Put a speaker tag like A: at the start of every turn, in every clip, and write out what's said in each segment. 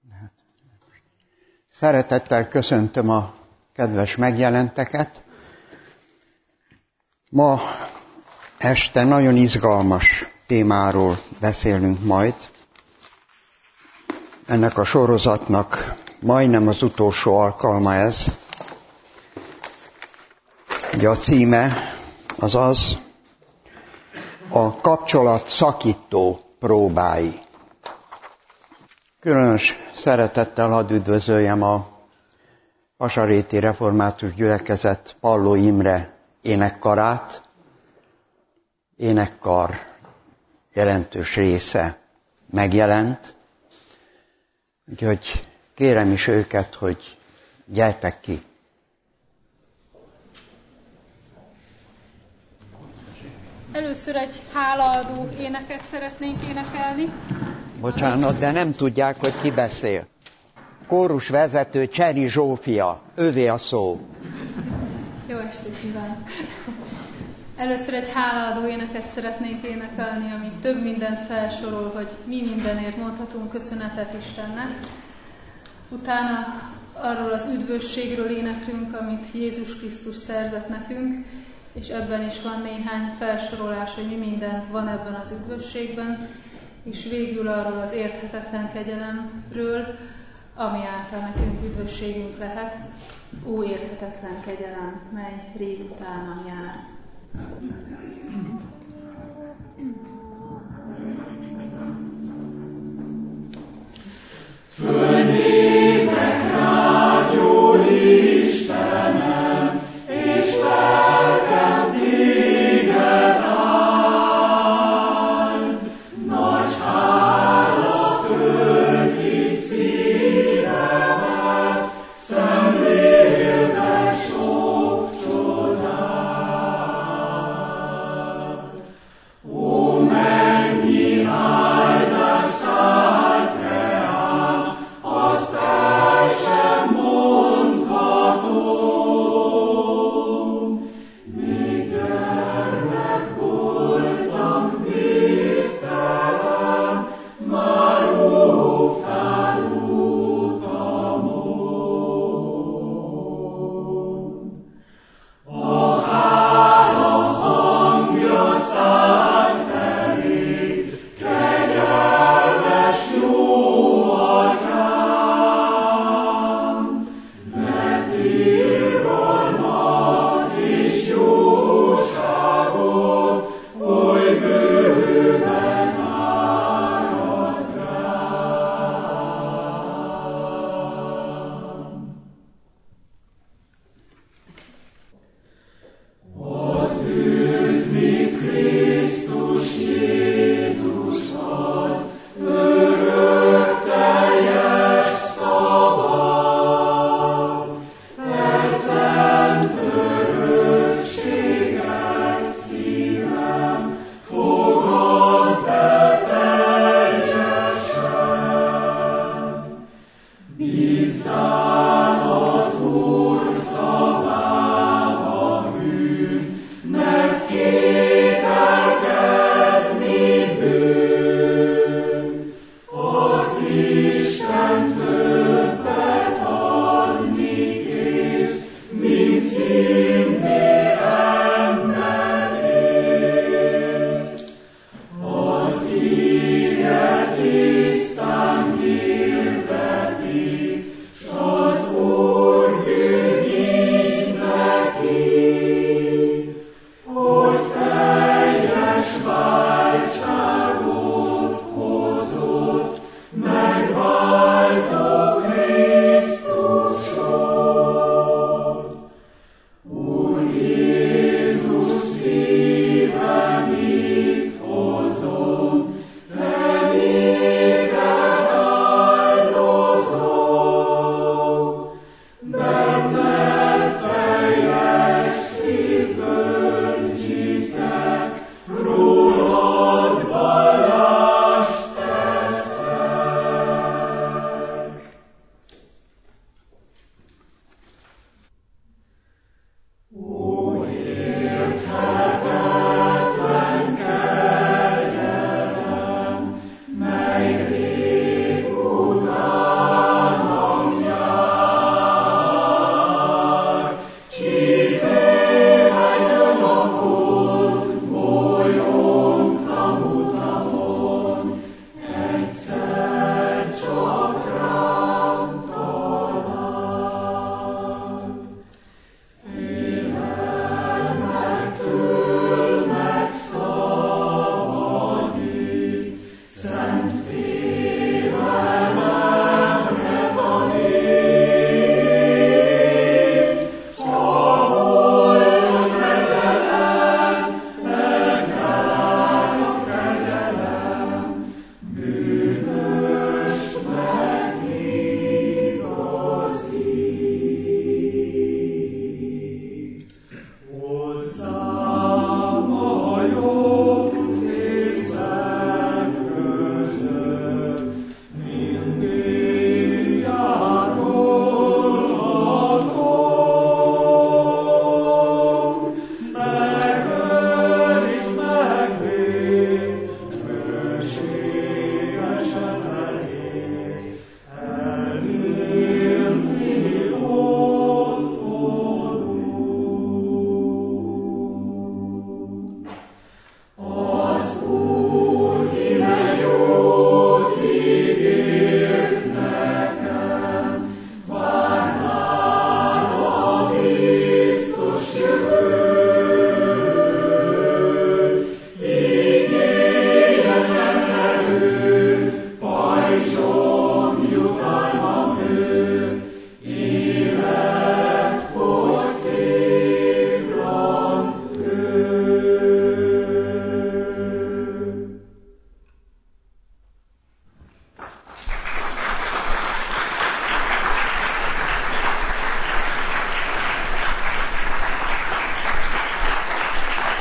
A: Szeretettel köszöntöm a kedves megjelenteket. Ma este nagyon izgalmas témáról beszélünk majd. Ennek a sorozatnak majdnem az utolsó alkalma ez. Ugye a címe az a kapcsolat szakító próbái. Különös szeretettel hadd üdvözöljem a Vasaréti Református Gyülekezet Palló Imre énekkarát. Énekkar jelentős része megjelent, úgyhogy kérem is őket, hogy gyertek ki.
B: Először egy hálaadó éneket szeretnénk énekelni.
A: Bocsánat, de nem tudják, hogy ki beszél. Kórus vezető Cseri Zsófia, ővé a szó.
B: Jó estét kívánok! Először egy hálaadó éneket szeretnénk énekelni, ami több mindent felsorol, hogy mi mindenért mondhatunk köszönetet Istennek. Utána arról az üdvösségről éneklünk, amit Jézus Krisztus szerzett nekünk, és ebben is van néhány felsorolás, hogy mi minden van ebben az üdvösségben, és végül arról az érthetetlen kegyelemről, ami által nekünk üdvösségünk lehet, ó érthetetlen kegyelem, mely rég utánam jár.
C: Fölnézek rád, jó Istenem, és lelkem téged áld. Nagy hála tölti szívemet, szemlélve sok csodát. Ó,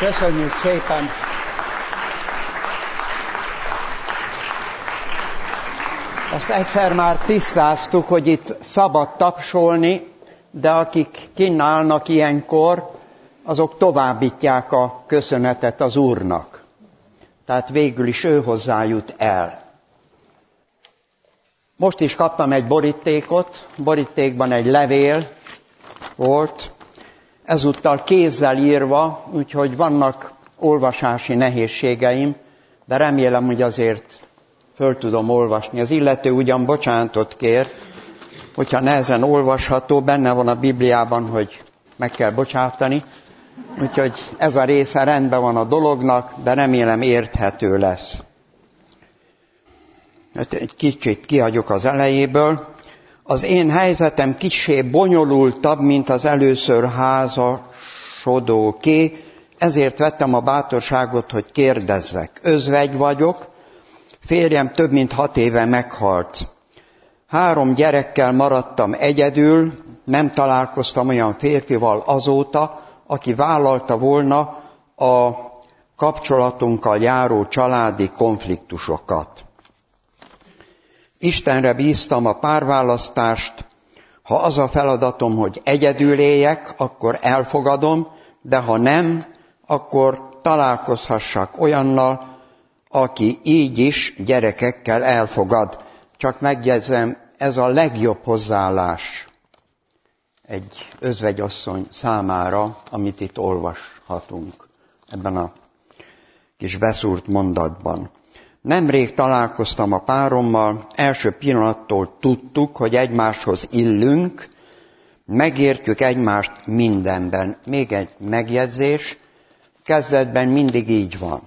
A: Köszönjük szépen! Azt egyszer már tisztáztuk, hogy itt szabad tapsolni, de akik kinn állnak ilyenkor, azok továbbítják a köszönetet az Úrnak. Tehát végül is ő hozzájut el. Most is kaptam egy borítékban egy levél volt, ezúttal kézzel írva, úgyhogy vannak olvasási nehézségeim, de remélem, hogy azért föl tudom olvasni. Az illető ugyan bocsánatot kér, hogyha nehezen olvasható, benne van a Bibliában, hogy meg kell bocsátani, úgyhogy ez a része rendben van a dolognak, de remélem érthető lesz. Egy kicsit kihagyok az elejéből. Az én helyzetem kissé bonyolultabb, mint az először házasodóké, ezért vettem a bátorságot, hogy kérdezzek. Özvegy vagyok, férjem több mint 6 éve meghalt. 3 gyerekkel maradtam egyedül, nem találkoztam olyan férfival azóta, aki vállalta volna a kapcsolatunkkal járó családi konfliktusokat. Istenre bíztam a párválasztást, ha az a feladatom, hogy egyedül éljek, akkor elfogadom, de ha nem, akkor találkozhassak olyannal, aki így is gyerekekkel elfogad. Csak megjegyzem, ez a legjobb hozzáállás egy özvegyasszony számára, amit itt olvashatunk ebben a kis beszúrt mondatban. Nemrég találkoztam a párommal, első pillanattól tudtuk, hogy egymáshoz illünk, megértjük egymást mindenben. Még egy megjegyzés, kezdetben mindig így van.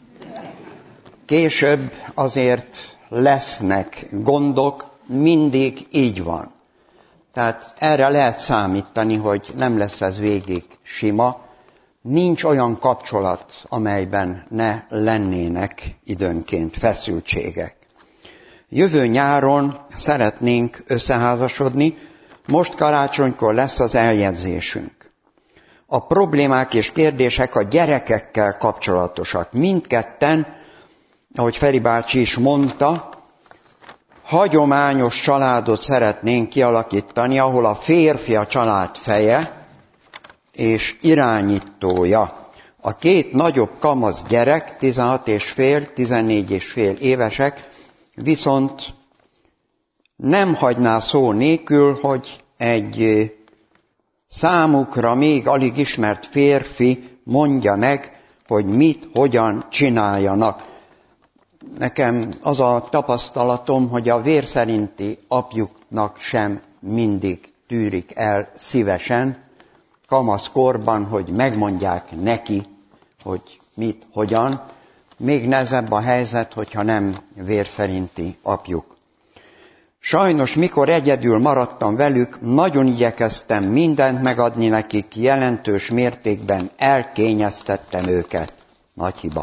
A: Később azért lesznek gondok, mindig így van. Tehát erre lehet számítani, hogy nem lesz ez végig sima. Nincs olyan kapcsolat, amelyben ne lennének időnként feszültségek. Jövő nyáron szeretnénk összeházasodni, most karácsonykor lesz az eljegyzésünk. A problémák és kérdések a gyerekekkel kapcsolatosak. Mindketten, ahogy Feri bácsi is mondta, hagyományos családot szeretnénk kialakítani, ahol a férfi a család feje és irányítója. A 2 nagyobb kamasz gyerek, 16,5-14,5 évesek, viszont nem hagyná szó nélkül, hogy egy számukra még alig ismert férfi mondja meg, hogy mit, hogyan csináljanak. Nekem az a tapasztalatom, hogy a vérszerinti apjuknak sem mindig tűrik el szívesen, kamaszkorban, hogy megmondják neki, hogy mit, hogyan. Még nehezebb a helyzet, hogyha nem vérszerinti apjuk. Sajnos, mikor egyedül maradtam velük, nagyon igyekeztem mindent megadni nekik, jelentős mértékben elkényeztettem őket. Nagy hiba.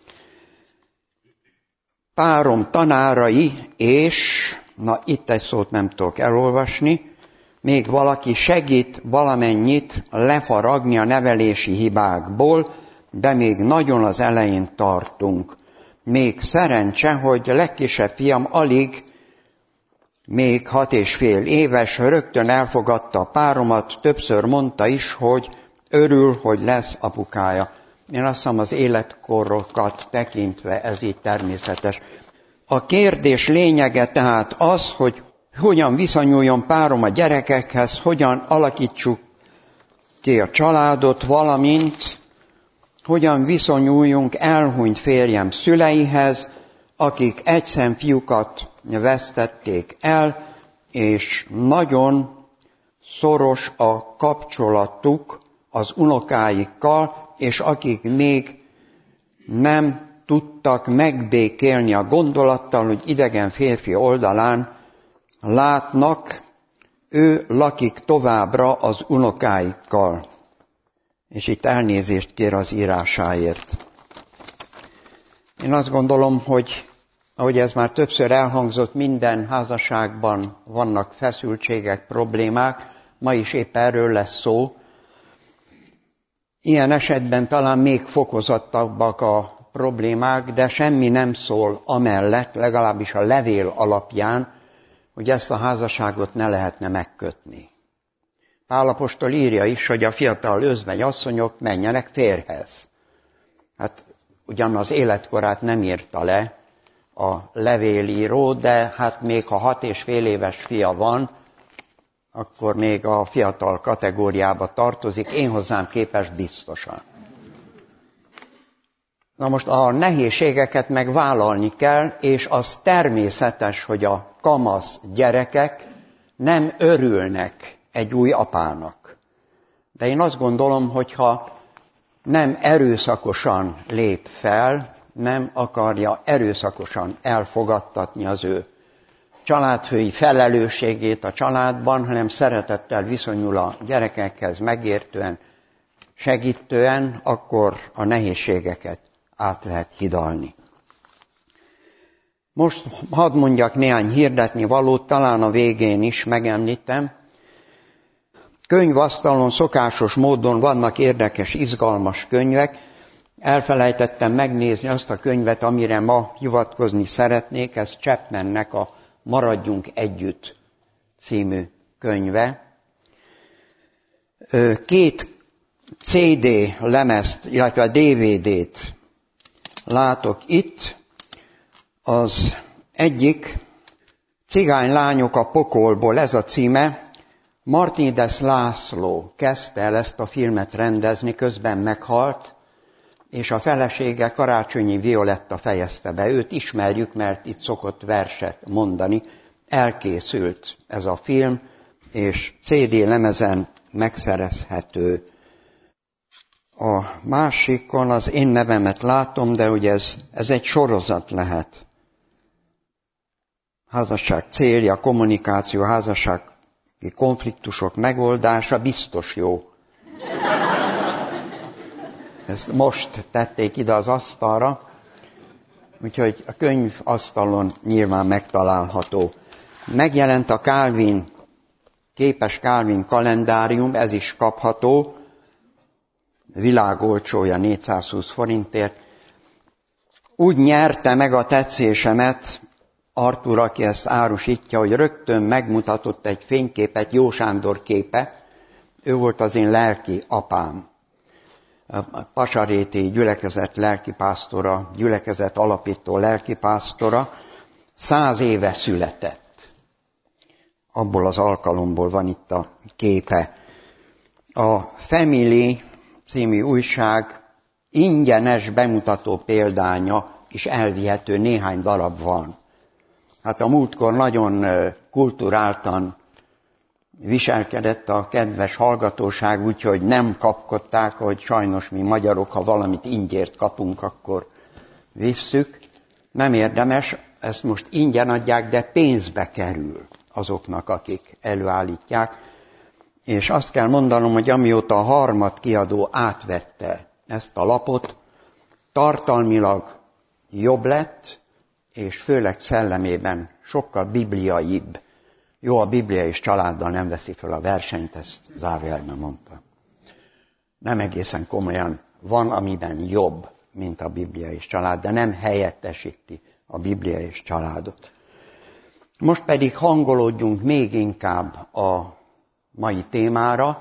A: Párom tanárai és, itt egy szót nem tudok elolvasni, még valaki segít valamennyit lefaragni a nevelési hibákból, de még nagyon az elején tartunk. Még szerencse, hogy legkisebb fiam alig, még 6,5 éves, rögtön elfogadta a páromat, többször mondta is, hogy örül, hogy lesz apukája. Én azt hiszem, az életkorokat tekintve ez így természetes. A kérdés lényege tehát az, hogy hogyan viszonyuljon párom a gyerekekhez, hogyan alakítsuk ki a családot, valamint hogyan viszonyuljunk elhunyt férjem szüleihez, akik egyszem fiúkat vesztették el, és nagyon szoros a kapcsolatuk az unokáikkal, és akik még nem tudtak megbékélni a gondolattal, hogy idegen férfi oldalán látnak, ő lakik továbbra az unokáikkal. És itt elnézést kér az írásáért. Én azt gondolom, hogy ahogy ez már többször elhangzott, minden házasságban vannak feszültségek, problémák, ma is épp erről lesz szó, Ilyen esetben talán még fokozottabbak a problémák, de semmi nem szól amellett, legalábbis a levél alapján, hogy ezt a házasságot ne lehetne megkötni. Pál apostol írja is, hogy a fiatal özvegy asszonyok menjenek férjhez. Hát ugyan az életkorát nem írta le a levélíró, de hát még ha 6,5 éves fia van, akkor még a fiatal kategóriába tartozik, én hozzám képest biztosan. Na most a nehézségeket meg vállalni kell, és az természetes, hogy a kamasz gyerekek nem örülnek egy új apának. De én azt gondolom, hogyha nem erőszakosan lép fel, nem akarja erőszakosan elfogadtatni az ő családfői felelősségét a családban, hanem szeretettel viszonyul a gyerekekhez megértően, segítően, akkor a nehézségeket át lehet hidalni. Most hadd mondjak néhány hirdetni valót, talán a végén is megemlítem. Könyvasztalon szokásos módon vannak érdekes, izgalmas könyvek. Elfelejtettem megnézni azt a könyvet, amire ma hivatkozni szeretnék, ez Chapmannek a Maradjunk együtt című könyve. 2 CD lemezt, illetve a DVD-t látok itt. Az egyik Cigánylányok a pokolból, ez a címe. Martínez László kezdte el ezt a filmet rendezni, közben meghalt, és a felesége Karácsonyi Violetta fejezte be. Őt ismerjük, mert itt szokott verset mondani. Elkészült ez a film, és CD lemezen megszerezhető. A másikon az én nevemet látom, de ugye ez egy sorozat lehet. Házasság célja, kommunikáció, házassági konfliktusok megoldása, biztos jó. Ezt most tették ide az asztalra, úgyhogy a könyv asztalon nyilván megtalálható. Megjelent a Calvin, képes Calvin kalendárium, ez is kapható, világolcsója 420 forintért. Úgy nyerte meg a tetszésemet Artur, aki ezt árusítja, hogy rögtön megmutatott egy fényképet, Jó Sándor képe. Ő volt az én lelki apám. A pasaréti gyülekezet lelkipásztora, gyülekezet alapító lelkipásztora, 100 éve született. Abból az alkalomból van itt a képe. A Family című újság ingyenes bemutató példánya is elvihető, néhány darab van. Hát a múltkor nagyon kulturáltan viselkedett a kedves hallgatóság, úgyhogy nem kapkodták, hogy sajnos mi magyarok, ha valamit ingyért kapunk, akkor visszük. Nem érdemes, ezt most ingyen adják, de pénzbe kerül azoknak, akik előállítják. És azt kell mondanom, hogy amióta a Harmat kiadó átvette ezt a lapot, tartalmilag jobb lett, és főleg szellemében sokkal bibliaibb. Jó, a Biblia és családdal nem veszi fel a versenyt, ezt zárójelben mondtam. Nem egészen komolyan, van, amiben jobb, mint a Biblia és család, de nem helyettesíti a Biblia és családot. Most pedig hangolódjunk még inkább a mai témára.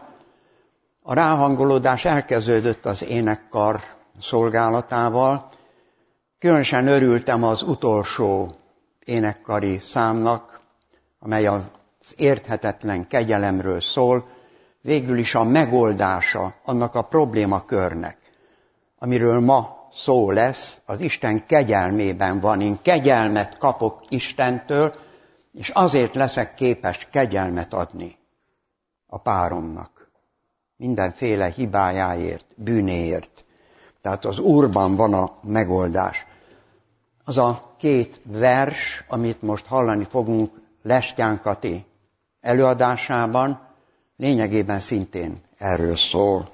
A: A ráhangolódás elkezdődött az énekkar szolgálatával. Különösen örültem az utolsó énekkari számnak, amely az érthetetlen kegyelemről szól, végül is a megoldása annak a problémakörnek, amiről ma szó lesz, az Isten kegyelmében van. Én kegyelmet kapok Istentől, és azért leszek képes kegyelmet adni a páromnak. Mindenféle hibájáért, bűnéért. Tehát az Úrban van a megoldás. Az a 2 vers, amit most hallani fogunk Lestján Kati előadásában, lényegében szintén erről szól.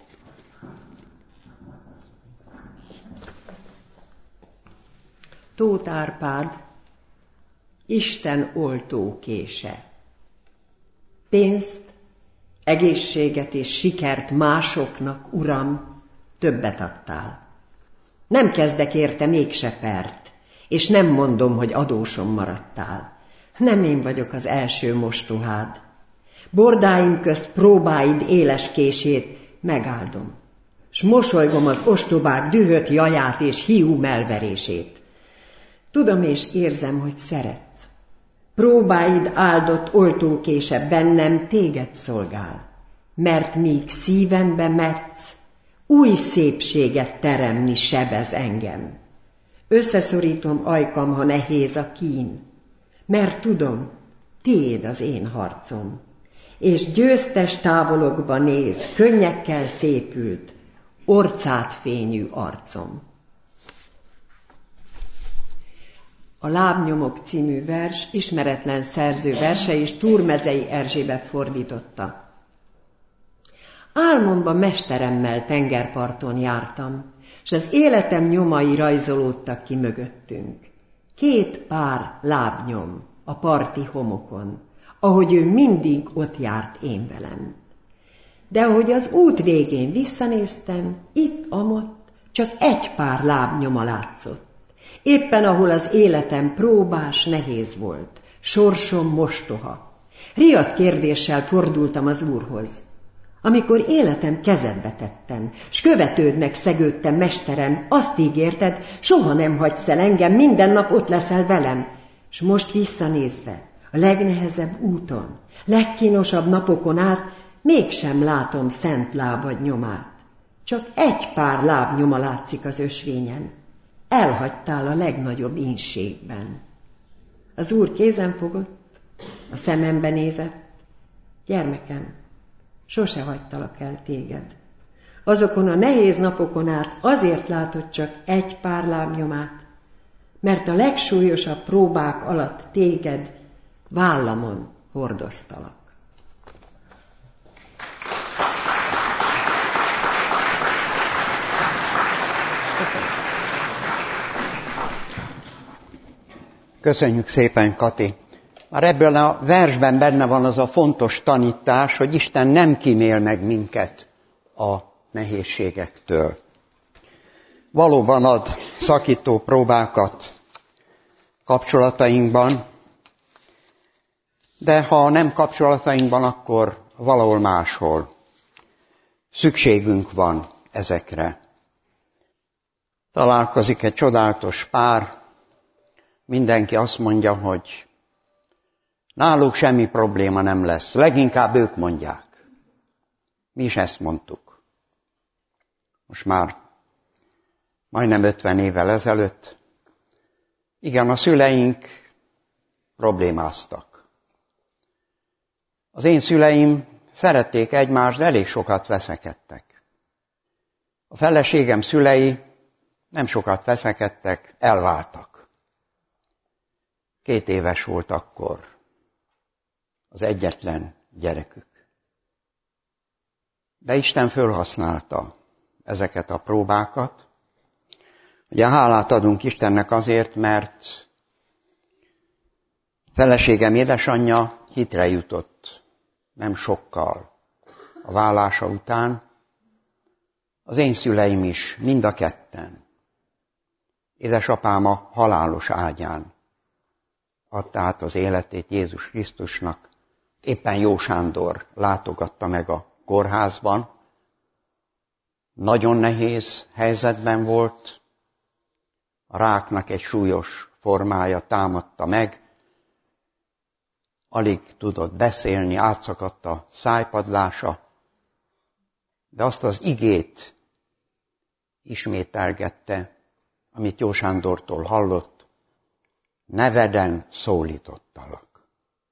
D: Tóth Árpád, Isten oltókése. Pénzt, egészséget és sikert másoknak, Uram, többet adtál. Nem kezdek érte mégse pert, és nem mondom, hogy adósom maradtál. Nem én vagyok az első mostohád. Bordáim közt próbáid éles kését megáldom, s mosolygom az ostobák dühött jaját és hiú melverését. Tudom és érzem, hogy szeretsz. Próbáid áldott oltókése bennem téged szolgál, mert míg szívembe metsz, új szépséget teremni sebez engem. Összeszorítom ajkam, ha nehéz a kín, mert tudom, tiéd az én harcom, és győztes távolokba néz, könnyekkel szépült, orcát fényű arcom. A Lábnyomok című vers ismeretlen szerző verse és Túrmezei Erzsébet fordította. Álmomban mesteremmel tengerparton jártam, s az életem nyomai rajzolódtak ki mögöttünk. 2 pár lábnyom a parti homokon, ahogy ő mindig ott járt én velem. De ahogy az út végén visszanéztem, itt-amott csak 1 pár lábnyoma látszott. Éppen ahol az életem próbás, nehéz volt, sorsom mostoha. Riadt kérdéssel fordultam az Úrhoz. Amikor életem kezedbe tettem, s követődnek szegődtem, mesterem, azt ígérted, soha nem hagysz el engem, minden nap ott leszel velem. S most visszanézve, a legnehezebb úton, legkínosabb napokon át, mégsem látom szent lábad nyomát. Csak 1 pár lábnyoma látszik az ösvényen. Elhagytál a legnagyobb ínségben. Az Úr kézen fogott, a szemembe nézett. Gyermekem, sose hagytalak el téged. Azokon a nehéz napokon át azért látod csak 1 pár lábnyomát, mert a legsúlyosabb próbák alatt téged vállamon hordoztalak.
A: Köszönjük szépen, Kati. Már ebből a versben benne van az a fontos tanítás, hogy Isten nem kímél meg minket a nehézségektől. Valóban ad szakító próbákat kapcsolatainkban, de ha nem kapcsolatainkban, akkor valahol máshol. Szükségünk van ezekre. Találkozik egy csodálatos pár, mindenki azt mondja, hogy náluk semmi probléma nem lesz. Leginkább ők mondják. Mi is ezt mondtuk. Most már majdnem 50 évvel ezelőtt. Igen, a szüleink problémáztak. Az én szüleim szerették egymást, de elég sokat veszekedtek. A feleségem szülei nem sokat veszekedtek, elváltak. 2 éves volt akkor az egyetlen gyerekük. De Isten fölhasználta ezeket a próbákat. Ugye hálát adunk Istennek azért, mert feleségem édesanyja hitre jutott nem sokkal a válása után. Az én szüleim is, mind a ketten. Édesapám a halálos ágyán adta át az életét Jézus Krisztusnak. Éppen Jó Sándor látogatta meg a kórházban. Nagyon nehéz helyzetben volt. A ráknak egy súlyos formája támadta meg. Alig tudott beszélni, átszakadt a szájpadlása. De azt az igét ismételgette, amit Jó Sándortól hallott. Neveden szólítottalak.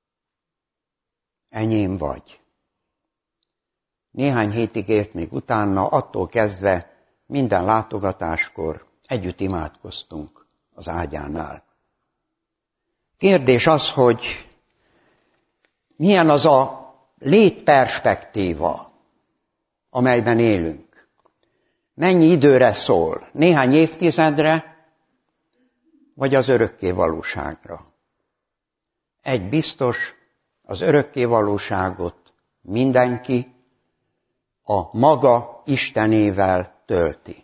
A: Enyém vagy. Néhány hétig élt még utána, attól kezdve minden látogatáskor együtt imádkoztunk az ágyánál. Kérdés az, hogy milyen az a létperspektíva, amelyben élünk. Mennyi időre szól? Néhány évtizedre, vagy az örökké valóságra? Egy biztos, az örökké valóságot mindenki a maga Istenével tölti.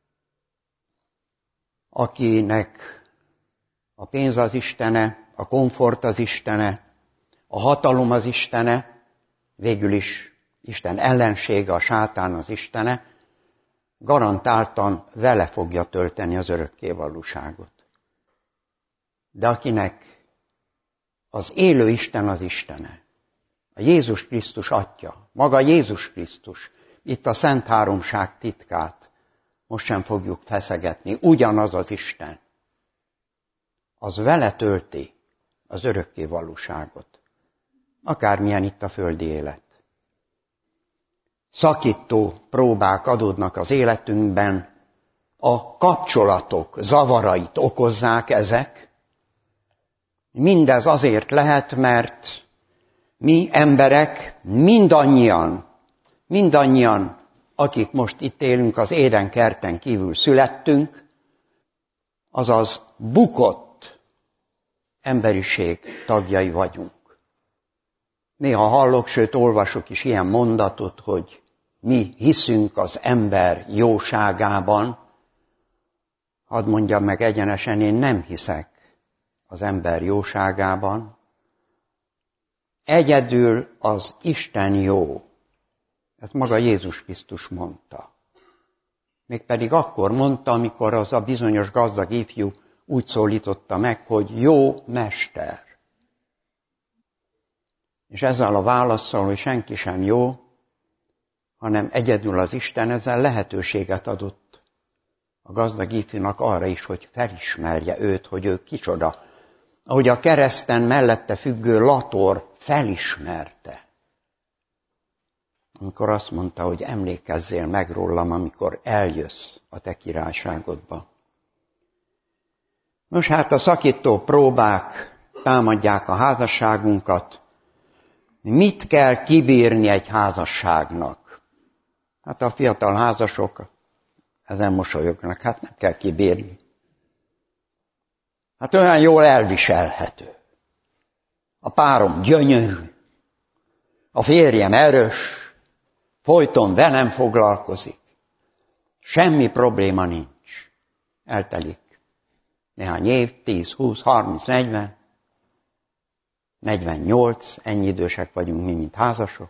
A: Akinek a pénz az istene, a komfort az istene, a hatalom az istene, végül is Isten ellensége, a sátán az istene, garantáltan vele fogja tölteni az örökkévalóságot. De akinek az élő Isten az istene, a Jézus Krisztus Atya, maga Jézus Krisztus, itt a Szent Háromság titkát most sem fogjuk feszegetni, ugyanaz az Isten, az vele tölti az örökkévalóságot, akármilyen itt a földi élet. Szakító próbák adódnak az életünkben, a kapcsolatok zavarait okozzák ezek. Mindez azért lehet, mert mi emberek mindannyian, akik most itt élünk az Éden kerten kívül születtünk, azaz bukott emberiség tagjai vagyunk. Néha hallok, sőt olvasok is ilyen mondatot, hogy mi hiszünk az ember jóságában. Hadd mondjam meg egyenesen, én nem hiszek az ember jóságában. Egyedül az Isten jó. Ezt maga Jézus Krisztus mondta. Mégpedig akkor mondta, amikor az a bizonyos gazdag ifjú úgy szólította meg, hogy jó mester. És ezzel a válasszal, hogy senki sem jó, hanem egyedül az Isten, ezzel lehetőséget adott a gazdag ifjúnak arra is, hogy felismerje őt, hogy ő kicsoda. Ahogy a kereszten mellette függő Lator felismerte. Amikor azt mondta, hogy emlékezzél meg rólam, amikor eljössz a te királyságodba. Nos, hát a szakító próbák támadják a házasságunkat. Mit kell kibírni egy házasságnak? Hát a fiatal házasok ezen mosolyognak, hát nem kell kibírni. Hát olyan jól elviselhető. A párom gyönyörű, a férjem erős, folyton velem foglalkozik. Semmi probléma nincs. Eltelik néhány év, 10, 20, 30, 40, 48, ennyi idősek vagyunk mi, mint házasok.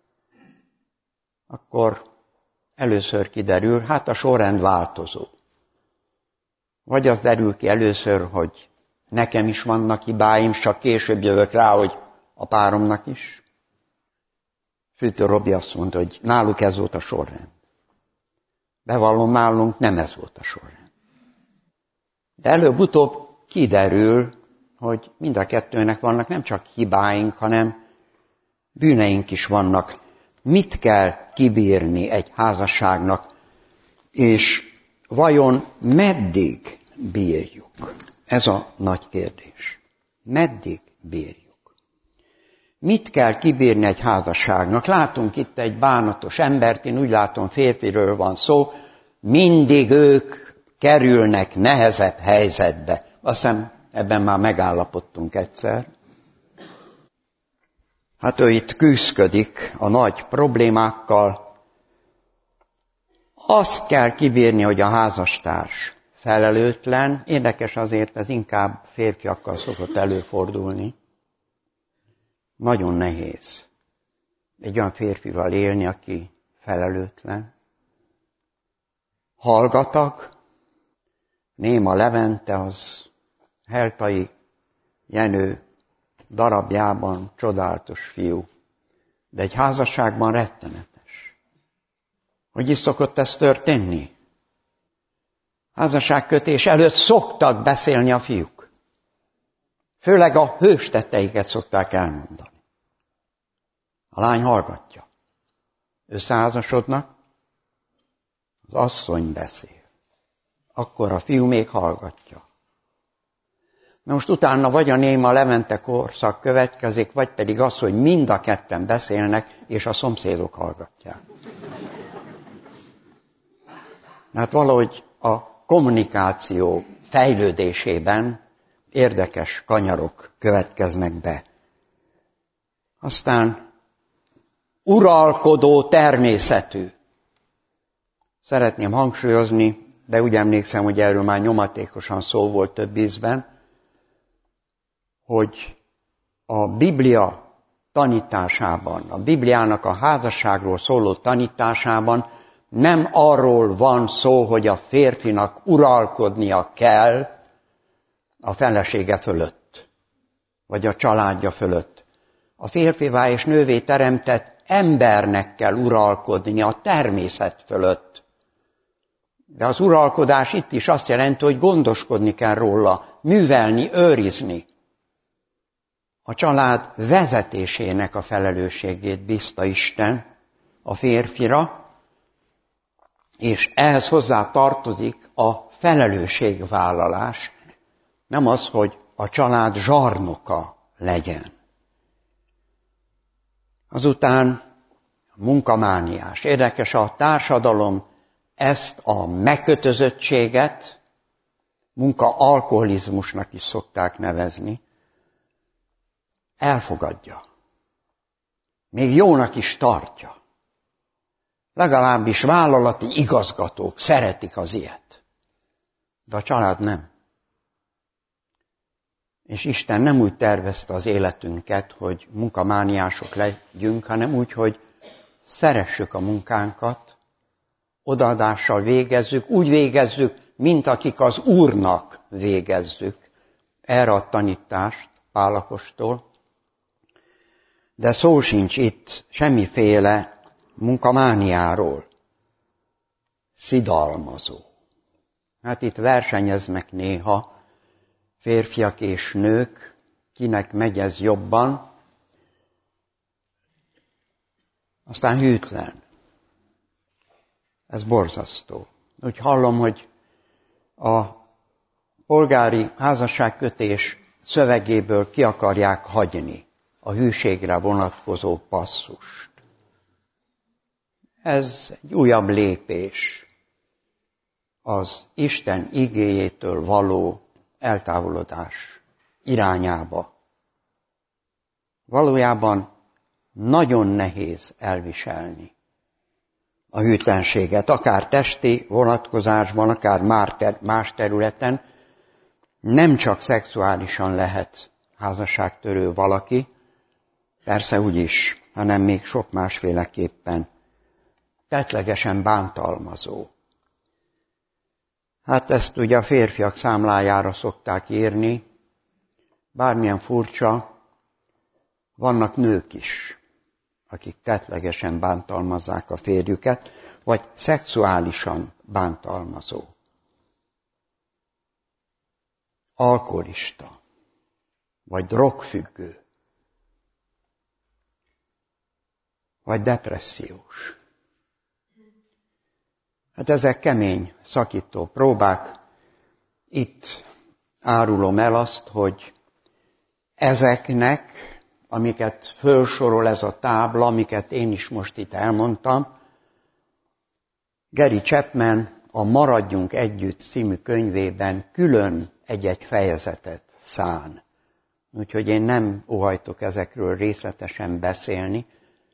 A: Akkor először kiderül, hát a sorrend változó. Vagy az derül ki először, hogy nekem is vannak hibáim, csak később jövök rá, hogy a páromnak is. Fűtő Robi azt mondta, hogy náluk ez volt a sorrend. Bevallom, nálunk nem ez volt a sorrend. De előbb-utóbb kiderül, hogy mind a kettőnek vannak nem csak hibáink, hanem bűneink is vannak. Mit kell kibírni egy házasságnak, és vajon meddig bírjuk? Ez a nagy kérdés. Meddig bírjuk? Mit kell kibírni egy házasságnak? Látunk itt egy bánatos embert, én úgy látom, férfiről van szó, mindig ők kerülnek nehezebb helyzetbe. Azt hiszem, ebben már megállapodtunk egyszer. Hát ő itt küszködik a nagy problémákkal. Azt kell kibírni, hogy a házastárs felelőtlen. Érdekes azért, ez inkább férfiakkal szokott előfordulni. Nagyon nehéz egy olyan férfival élni, aki felelőtlen. Hallgatag, Néma Levente az Heltai Jenő darabjában csodálatos fiú, de egy házasságban rettenetes. Hogy is szokott ez történni? Házasságkötés előtt szoktak beszélni a fiúk. Főleg a hőstetteiket szokták elmondani. A lány hallgatja. Összeházasodnak, az asszony beszél. Akkor a fiú még hallgatja. Na most utána vagy a Néma Levente korszak következik, vagy pedig az, hogy mind a ketten beszélnek, és a szomszédok hallgatják. Hát valahogy a kommunikáció fejlődésében érdekes kanyarok következnek be. Aztán uralkodó természetű szeretném hangsúlyozni, de úgy emlékszem, hogy erről már nyomatékosan szó volt több ízben, hogy a Biblia tanításában, a Bibliának a házasságról szóló tanításában nem arról van szó, hogy a férfinak uralkodnia kell a felesége fölött, vagy a családja fölött. A férfivá és nővé teremtett embernek kell uralkodni a természet fölött. De az uralkodás itt is azt jelenti, hogy gondoskodni kell róla, művelni, őrizni. A család vezetésének a felelősségét bízta Isten a férfira, és ehhez hozzá tartozik a felelősségvállalás, nem az, hogy a család zsarnoka legyen. Azután munkamániás. Érdekes, a társadalom ezt a megkötözöttséget munkaalkoholizmusnak is szokták nevezni, elfogadja. Még jónak is tartja. Legalábbis vállalati igazgatók szeretik az ilyet. De a család nem. És Isten nem úgy tervezte az életünket, hogy munkamániások legyünk, hanem úgy, hogy szeressük a munkánkat, odaadással végezzük, úgy végezzük, mint akik az Úrnak végezzük. Erre a tanítást Pál apostol. De szó sincs itt semmiféle munkamániáról. Szidalmazó. Hát itt versenyeznek néha férfiak és nők, kinek megy ez jobban. Aztán hűtlen. Ez borzasztó. Úgy hallom, hogy a polgári házasságkötés szövegéből ki akarják hagyni a hűségre vonatkozó passzust. Ez egy újabb lépés az Isten igéjétől való eltávolodás irányába. Valójában nagyon nehéz elviselni a hűtlenséget, akár testi vonatkozásban, akár más területen. Nem csak szexuálisan lehet házasságtörő valaki, persze úgyis, hanem még sok másféleképpen. Tettlegesen bántalmazó. Hát ezt ugye a férfiak számlájára szokták írni, bármilyen furcsa, vannak nők is, akik tettlegesen bántalmazzák a férjüket, vagy szexuálisan bántalmazó. Alkoholista, vagy drogfüggő, vagy depressziós. Hát ezek kemény, szakító próbák. Itt árulom el azt, hogy ezeknek, amiket fölsorol ez a tábla, amiket én is most itt elmondtam, Gary Chapman a Maradjunk együtt című könyvében külön egy-egy fejezetet szán. Úgyhogy én nem óhajtok ezekről részletesen beszélni.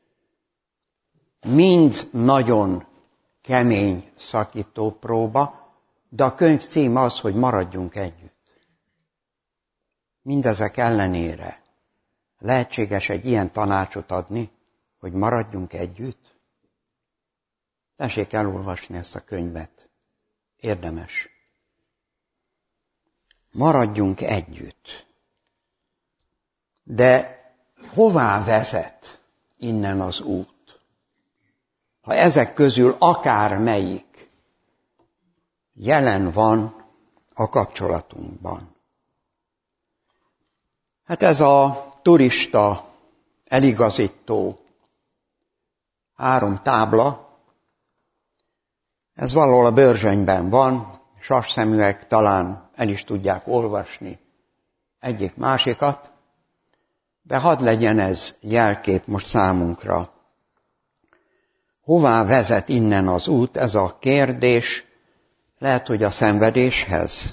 A: Mind nagyon kemény, szakító próba, de a könyv címe az, hogy maradjunk együtt. Mindezek ellenére lehetséges egy ilyen tanácsot adni, hogy maradjunk együtt? Tessék elolvasni ezt a könyvet. Érdemes. Maradjunk együtt. De hová vezet innen az út? Ha ezek közül akármelyik jelen van a kapcsolatunkban. Hát ez a turista, eligazító 3 tábla, ez valahol a bőrzsönyben van, sasszeműek talán el is tudják olvasni egyik másikat, de hadd legyen ez jelkép most számunkra. Hová vezet innen az út, ez a kérdés, lehet, hogy a szenvedéshez.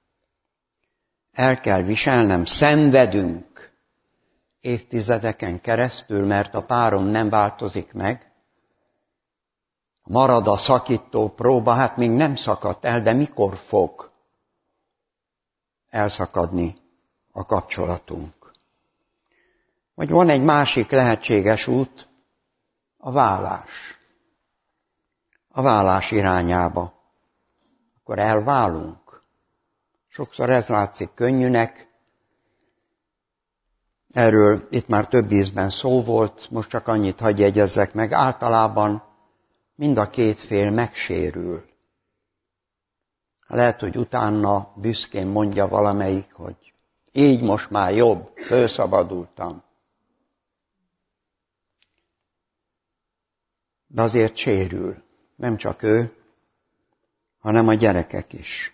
A: El kell viselnem, szenvedünk évtizedeken keresztül, mert a párom nem változik meg. marad a szakító próba, hát még nem szakadt el, de mikor fog elszakadni a kapcsolatunk? Vagy van egy másik lehetséges út, a vállás. A vállás irányába. Akkor elválunk. Sokszor ez látszik könnyűnek. Erről itt már több ízben szó volt, most csak annyit hadd jegyezzek meg. Általában mind a két fél megsérül. Lehet, hogy utána büszkén mondja valamelyik, hogy így most már jobb, felszabadultam. De azért sérül. Nem csak ő, hanem a gyerekek is.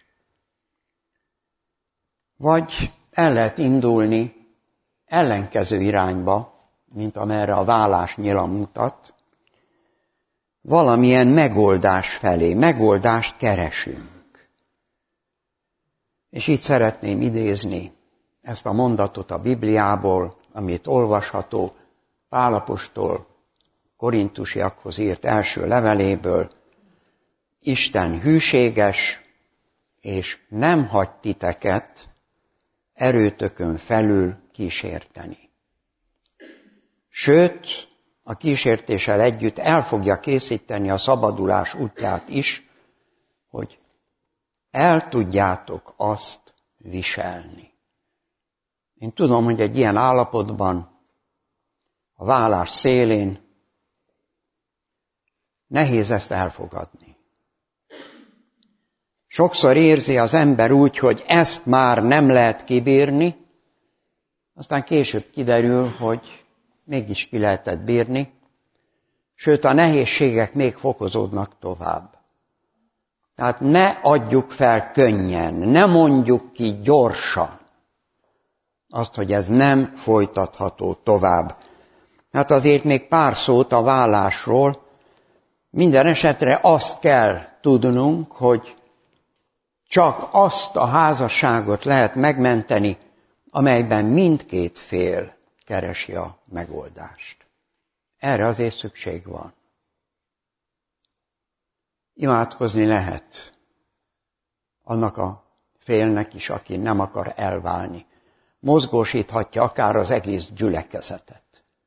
A: Vagy el lehet indulni ellenkező irányba, mint amerre a vállás nyila mutat, valamilyen megoldás felé, megoldást keresünk. És itt szeretném idézni ezt a mondatot a Bibliából, amit olvasható Pál apostol korintusiakhoz írt első leveléből. Isten hűséges, és nem hagy titeket erőtökön felül kísérteni. Sőt, a kísértéssel együtt el fogja készíteni a szabadulás útját is, hogy el tudjátok azt viselni. Én tudom, hogy egy ilyen állapotban, a vállás szélén nehéz ezt elfogadni. Sokszor érzi az ember úgy, hogy ezt már nem lehet kibírni, aztán később kiderül, hogy mégis ki lehetett bírni, sőt a nehézségek még fokozódnak tovább. Tehát ne adjuk fel könnyen, ne mondjuk ki gyorsan azt, hogy ez nem folytatható tovább. Hát azért még pár szót a vállásról. Minden esetre azt kell tudnunk, hogy csak azt a házasságot lehet megmenteni, amelyben mindkét fél keresi a megoldást. Erre azért szükség van. Imádkozni lehet annak a félnek is, aki nem akar elválni. Mozgósíthatja akár az egész gyülekezetet.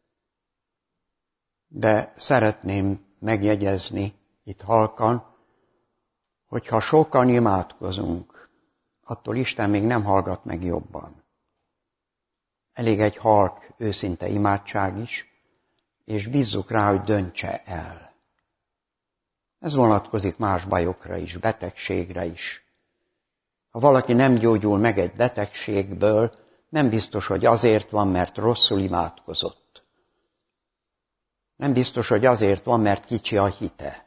A: De szeretném megjegyezni itt halkan, hogyha sokan imádkozunk, attól Isten még nem hallgat meg jobban. Elég egy halk, őszinte imádság is, és bízzuk rá, hogy döntse el. Ez vonatkozik más bajokra is, betegségre is. Ha valaki nem gyógyul meg egy betegségből, nem biztos, hogy azért van, mert rosszul imádkozott. Nem biztos, hogy azért van, mert kicsi a hite.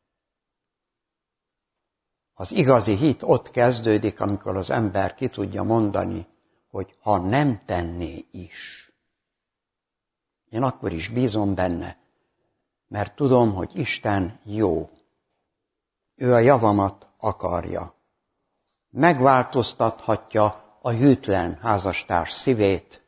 A: Az igazi hit ott kezdődik, amikor az ember ki tudja mondani, hogy ha nem tenné is. Én akkor is bízom benne, mert tudom, hogy Isten jó. Ő a javamat akarja. Megváltoztathatja a hűtlen házastárs szívét,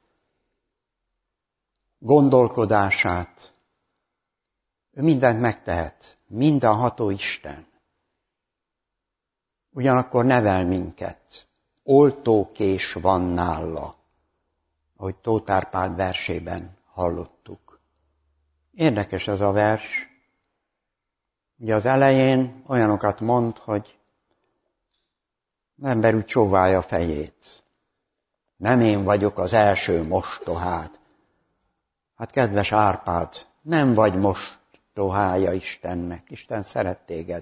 A: gondolkodását. Ő mindent megtehet, mindenható Isten. Ugyanakkor nevel minket. Oltókés van nála, ahogy Tóth Árpád versében hallottuk. Érdekes ez a vers. Ugye az elején olyanokat mond, hogy az ember úgy csóválja a fejét. Nem én vagyok az első mostohád. Hát kedves Árpád, nem vagy mostohája Istennek. Isten szeret téged.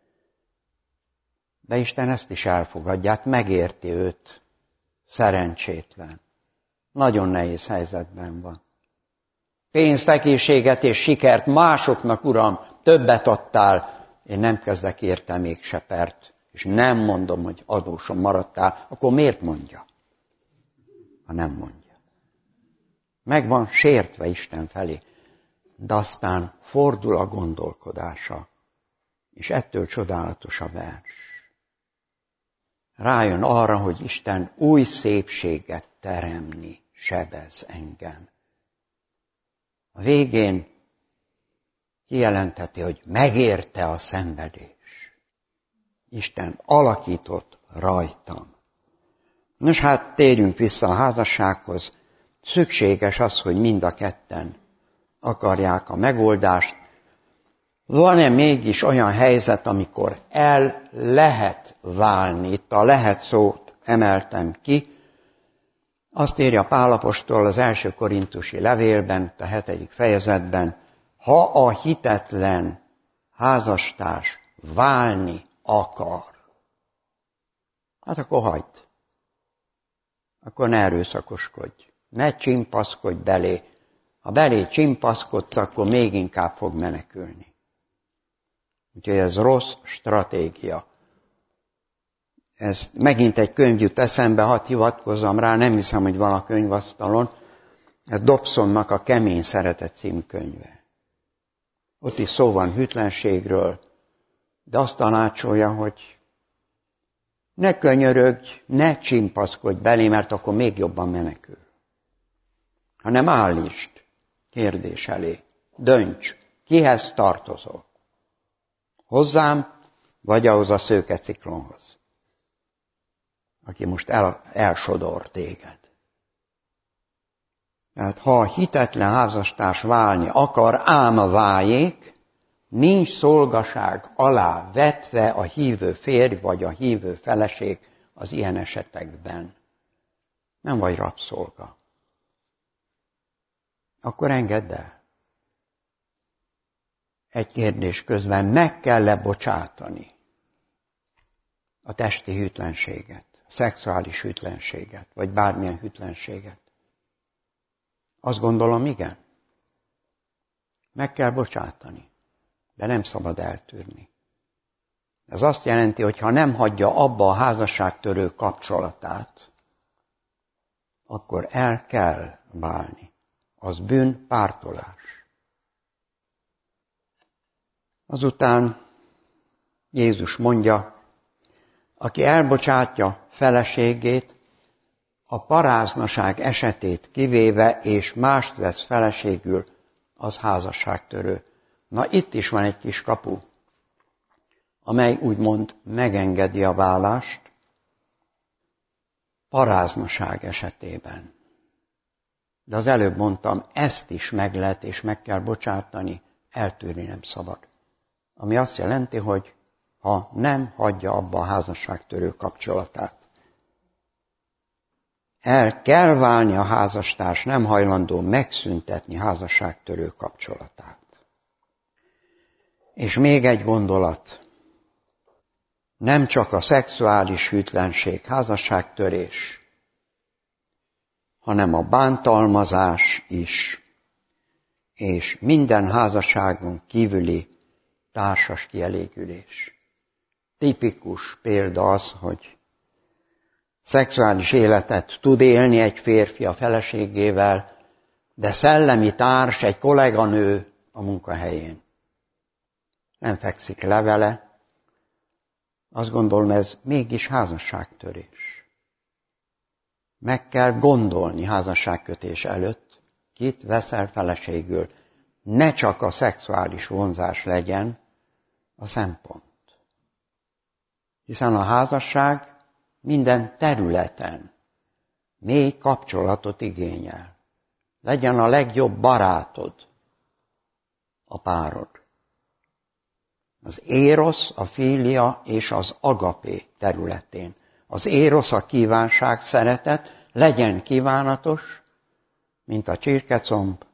A: De Isten ezt is elfogadja, hát megérti őt, szerencsétlen. Nagyon nehéz helyzetben van. Pénzt, egészséget és sikert másoknak, Uram, többet adtál, én nem kezdek érte még se pert, és nem mondom, hogy adósom maradtál, akkor miért mondja, ha nem mondja? Meg van sértve Isten felé, de aztán fordul a gondolkodása, és ettől csodálatos a vers. Rájön arra, hogy Isten új szépséget teremni sebez engem. A végén kijelenteti, hogy megérte a szenvedés. Isten alakított rajtam. Nos, hát térjünk vissza a házassághoz. Szükséges az, hogy mind a ketten akarják a megoldást. Van-e mégis olyan helyzet, amikor el lehet válni? Itt a lehet szót emeltem ki. Azt írja Pál apostol az 1. korintusi levélben, a 7. fejezetben, ha a hitetlen házastárs válni akar, hát akkor hagyd. Akkor ne erőszakoskodj, ne csimpaszkodj belé. Ha belé csimpaszkodsz, akkor még inkább fog menekülni. Úgyhogy ez rossz stratégia. Ez megint egy könyv jut eszembe, hadd hivatkozzam rá, nem hiszem, hogy van a könyvasztalon. Ez Dobsonnak a Kemény szeretet című könyve. Ott is szó van hűtlenségről, de azt tanácsolja, hogy ne könyörögj, ne csimpaszkodj belé, mert akkor még jobban menekül. Hanem állítsd kérdés elé, dönts, kihez tartozol. Hozzám, vagy ahhoz a szőke ciklonhoz, aki most elsodor téged. Tehát ha a hitetlen házastárs válni akar, ám váljék, nincs szolgaság alá vetve a hívő férj vagy a hívő feleség az ilyen esetekben. Nem vagy rabszolga. Akkor engedd el. Egy kérdés közben meg kell-e bocsátani a testi hűtlenséget, a szexuális hűtlenséget, vagy bármilyen hűtlenséget? Azt gondolom, igen. Meg kell bocsátani, de nem szabad eltűrni. Ez azt jelenti, hogy ha nem hagyja abba a házasságtörő kapcsolatát, akkor el kell válni. Az bűn pártolás. Azután Jézus mondja, aki elbocsátja feleségét, a paráznaság esetét kivéve, és mást vesz feleségül, az házasságtörő. Na itt is van egy kis kapu, amely úgymond megengedi a válást paráznaság esetében. De az előbb mondtam, ezt is meg lehet és meg kell bocsátani, eltűrni nem szabad. Ami azt jelenti, hogy ha nem hagyja abba a házasságtörő kapcsolatát. El kell válni a házastárs, nem hajlandó megszüntetni házasságtörő kapcsolatát. És még egy gondolat. Nem csak a szexuális hűtlenség, házasságtörés, hanem a bántalmazás is, és minden házasságon kívüli társas kielégülés. Tipikus példa az, hogy szexuális életet tud élni egy férfi a feleségével, de szellemi társ, egy kolléganő a munkahelyén. Nem fekszik le vele. Azt gondolom, ez mégis házasságtörés. Meg kell gondolni házasságkötés előtt, kit veszel feleségül. Ne csak a szexuális vonzás legyen a szempont. Hiszen a házasság minden területen mély kapcsolatot igényel. Legyen a legjobb barátod a párod. Az érosz, a filia és az agapé területén. Az érosz a kívánság, szeretet, legyen kívánatos, mint a csirkecomb.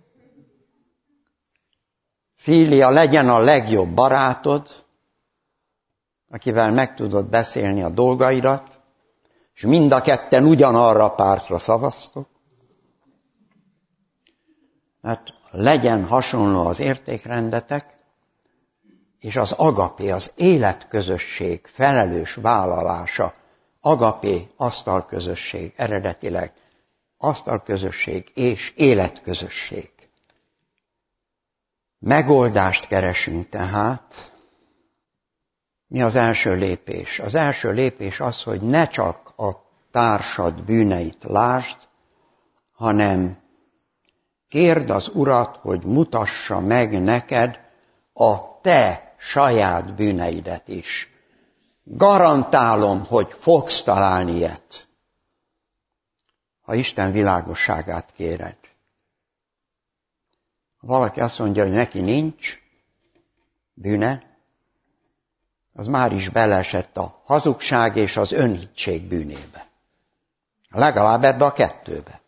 A: Filia legyen a legjobb barátod, akivel meg tudod beszélni a dolgaidat, és mind a ketten ugyanarra a pártra szavaztok. Hát legyen hasonló az értékrendetek, és az agapé, az életközösség felelős vállalása, agapé, asztalközösség, eredetileg asztalközösség és életközösség. Megoldást keresünk tehát. Mi az első lépés? Az első lépés az, hogy ne csak a társad bűneit lásd, hanem kérd az Urat, hogy mutassa meg neked a te saját bűneidet is. Garantálom, hogy fogsz találni ilyet, ha Isten világosságát kéred. Ha valaki azt mondja, hogy neki nincs bűne, az már is beleesett a hazugság és az önhittség bűnébe. Legalább ebbe a kettőbe.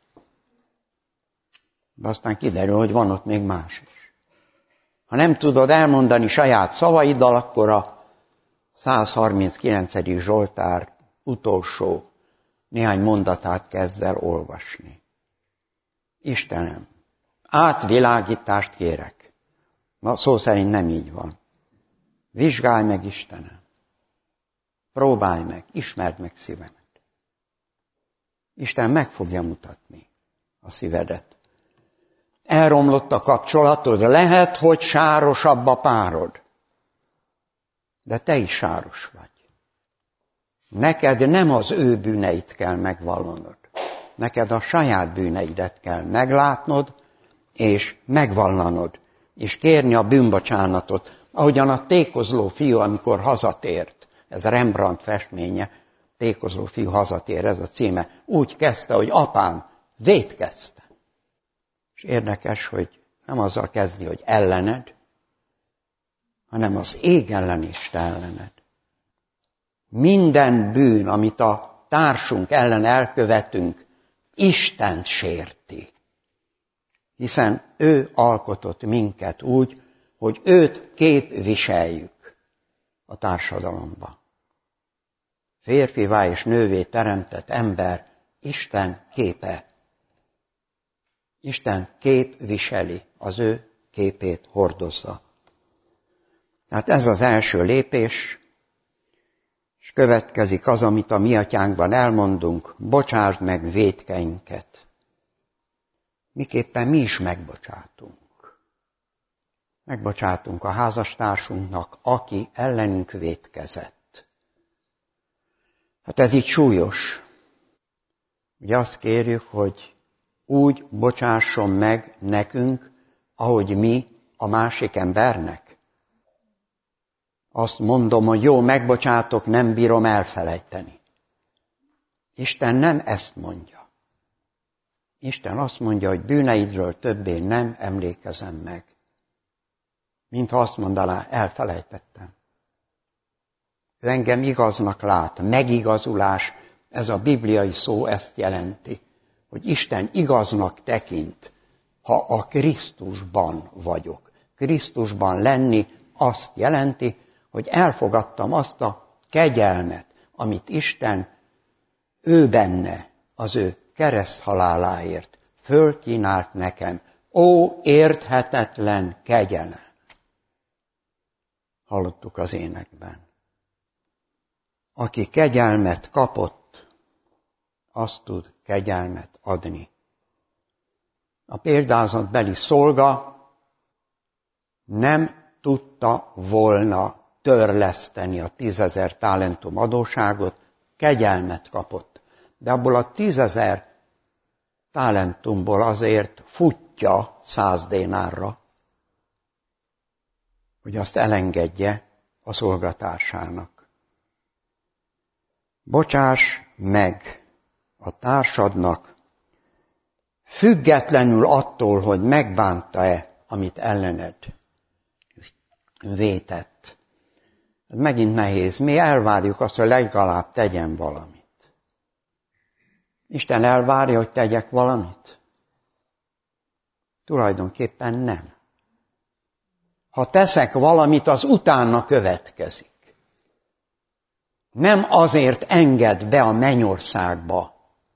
A: De aztán kiderül, hogy van ott még más is. Ha nem tudod elmondani saját szavaiddal, akkor a 139. Zsoltár utolsó néhány mondatát kezd el olvasni. Istenem, átvilágítást kérek. Na, szó szerint nem így van. Vizsgálj meg, Istenem. Próbálj meg, ismerd meg szívemet. Isten meg fogja mutatni a szívedet. Elromlott a kapcsolatod, lehet, hogy sárosabb a párod. De te is sáros vagy. Neked nem az ő bűneit kell megvallanod. Neked a saját bűneidet kell meglátnod, és megvallanod, és kérni a bűnbocsánatot. Ahogyan a tékozló fiú, amikor hazatért, ez Rembrandt festménye, tékozló fiú hazatér, ez a címe, úgy kezdte, hogy apám, vétkeztem. És érdekes, hogy nem azzal kezdi, hogy ellened, hanem az ég ellen is te ellened. Minden bűn, amit a társunk ellen elkövetünk, Istent sérti. Hiszen ő alkotott minket úgy, hogy őt képviseljük a társadalomban. Férfivá és nővé teremtett ember Isten képe. Isten képviseli, az ő képét hordozza. Tehát ez az első lépés, és következik az, amit a mi atyánkban elmondunk, bocsásd meg vétkeinket. Miképpen mi is megbocsátunk. Megbocsátunk a házastársunknak, aki ellenünk vétkezett. Hát ez így súlyos. Ugye azt kérjük, hogy úgy bocsásson meg nekünk, ahogy mi a másik embernek. Azt mondom, hogy jó, megbocsátok, nem bírom elfelejteni. Isten nem ezt mondja. Isten azt mondja, hogy bűneidről többé nem emlékezem meg. Mintha azt mondaná, elfelejtettem. Ő engem igaznak lát, megigazulás, ez a bibliai szó ezt jelenti, hogy Isten igaznak tekint, ha a Krisztusban vagyok. Krisztusban lenni azt jelenti, hogy elfogadtam azt a kegyelmet, amit Isten ő benne, az ő kereszthaláláért fölkínált nekem. Ó, érthetetlen kegyelem! Hallottuk az énekben. Aki kegyelmet kapott, azt tud kegyelmet adni. A példázatbeli szolga nem tudta volna törleszteni a 10 000 talentum adósságot, kegyelmet kapott. De abból a 10 000 talentumból azért futja 100 dénárra, hogy azt elengedje a szolgatársának. Bocsáss meg a társadnak, függetlenül attól, hogy megbánta-e, amit ellened vétett. Ez megint nehéz. Mi elvárjuk azt, hogy legalább tegyen valamit. Isten elvárja, hogy tegyek valamit? Tulajdonképpen nem. Ha teszek valamit, az utána következik. Nem azért enged be a mennyországba,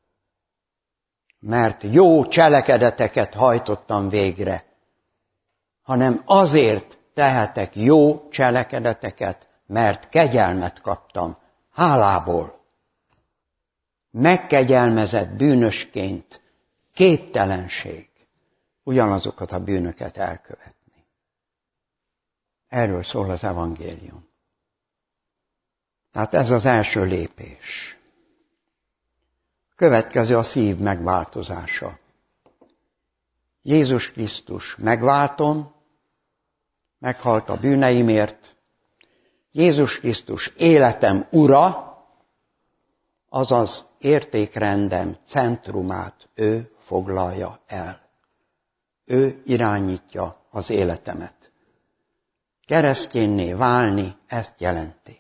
A: mert jó cselekedeteket hajtottam végre, hanem azért tehetek jó cselekedeteket, mert kegyelmet kaptam, hálából. Megkegyelmezett bűnösként képtelenség ugyanazokat a bűnöket elkövetni. Erről szól az evangélium. Tehát ez az első lépés. Következő a szív megváltozása. Jézus Krisztus megváltom, meghalt a bűneimért. Jézus Krisztus életem ura, azaz értékrendem centrumát ő foglalja el. Ő irányítja az életemet. Keresztényné válni ezt jelenti.